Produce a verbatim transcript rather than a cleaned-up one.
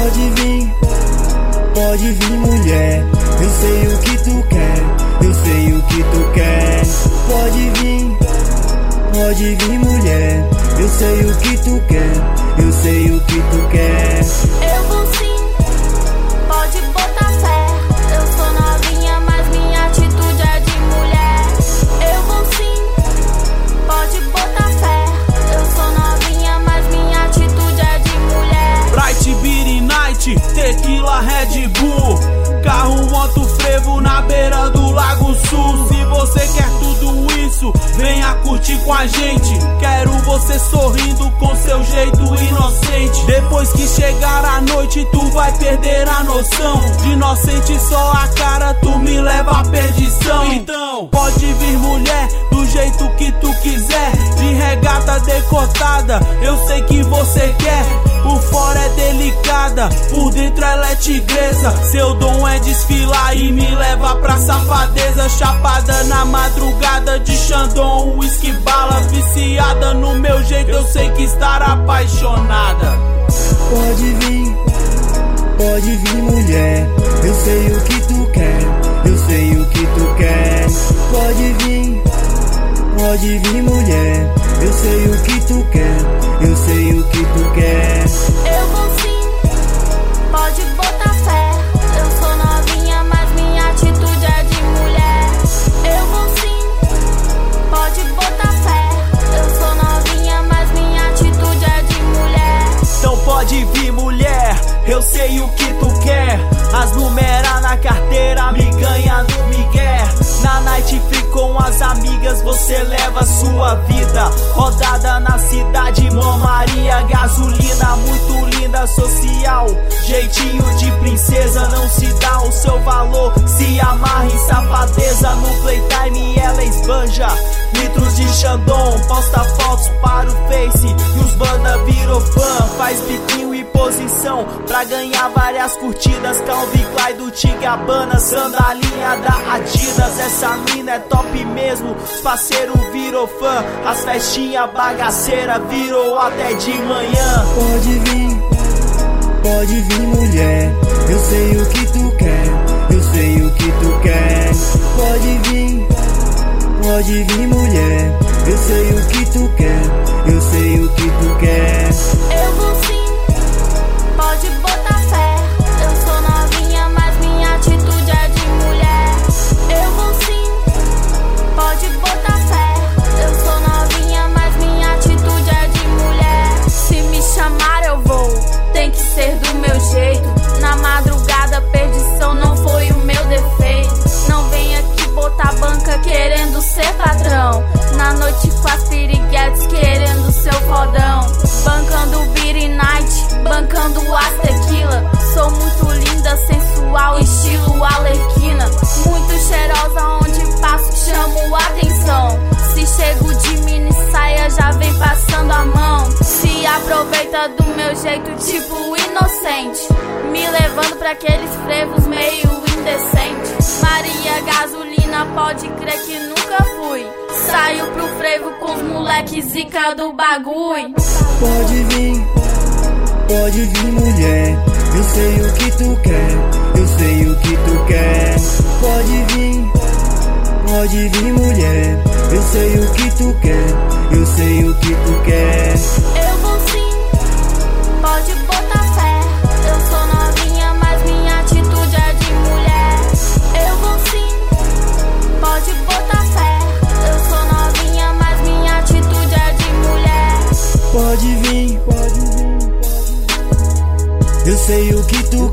Pode vir, pode vir mulher, eu sei o que tu quer, eu sei o que tu quer. Pode vir, pode vir mulher, eu sei o que tu quer, eu sei o que tu quer. Eu vou sim, pode botar fé. Eu sou novinha, mas minha atitude é de mulher. Eu vou sim, pode botar fé. Eu sou novinha, mas minha atitude é de mulher. Bright Beer Night, tequila Red Bull, carro, moto, frevo na beira do Lago Sul. Se você quer tudo isso, venha curtir com a gente. Quero você sorrindo com seu jeito inocente. Depois que chegar a noite, tu vai perder a noção. De inocente só a cara, tu me leva à perdição. Então, pode vir mulher, do jeito que tu quiser, de regata decotada, eu sei que você quer. Por fora é delicada, por dentro ela é tigresa. Seu dom é desfilar e me levar pra safadeza. Chapada na madrugada de Xandão, whisky bala. Viciada no meu jeito, eu sei que estar apaixonada. Pode vir, pode vir mulher, eu sei o que tu quer, eu sei o que tu quer. Pode vir, pode vir mulher, eu sei o que tu quer, eu sei o que tu quer. Eu vou sim, pode botar fé. Eu sou novinha, mas minha atitude é de mulher. Eu vou sim, pode botar fé. Eu sou novinha, mas minha atitude é de mulher. Então pode vir mulher, eu sei o que tu quer. As numeras na carteira me ganha no migué. Na night free com as amigas você leva sua vida. Rodada na cidade, Mão Maria, gasolina muito linda, social. Jeitinho de princesa, não se dá o seu valor. Se amarra em safadeza, no playtime ela esbanja. Litros de Xandão, posta fotos para o Face e os banda virou fã. Faz biquinho e posição pra ganhar várias curtidas. Calvin Klein do Tigabana, sandalinha da Adidas. Essa mina é top mesmo, parceiro virou fã. As festinhas bagaceira virou até de manhã. Pode vir, pode vir mulher, eu sei o que tu quer, eu sei o que tu quer. Pode vir, pode vir mulher, eu sei o que tu quer, eu sei o que tu quer. Eu vou sim, pode botar fé. Eu sou novinha, mas minha atitude é de mulher. Eu vou sim, pode botar fé. Eu sou novinha, mas minha atitude é de mulher. Se me chamar eu vou, tem que ser do meu jeito. Na madrugada perdição não foi o meu defeito. Não vem aqui botar banca querendo ser padrão. Na noite com as piriguetes querendo seu fodão. Bancando Beer Night, bancando as tequila. Sou muito linda, sensual, estilo Arlequina. Muito cheirosa, onde passo chamo atenção. Se chego de mini saia já vem passando a mão. Se aproveita do meu jeito tipo inocente, me levando pra aqueles frevos meio indecentes. Maria gasolina, pode crer que nunca fui. Saio pro frevo com os moleques zica do bagulho. Pode vir, pode vir mulher, eu sei o que tu quer, eu sei o que tu quer. Pode vir, pode vir mulher, eu sei o que tu quer, eu sei o que tu quer. Eu vou sim, pode botar fé. Eu sou novinha, mas minha atitude é de mulher. Eu vou sim, pode botar fé. Eu sou novinha, mas minha atitude é de mulher. Pode vir, pode vir, eu sei o que tu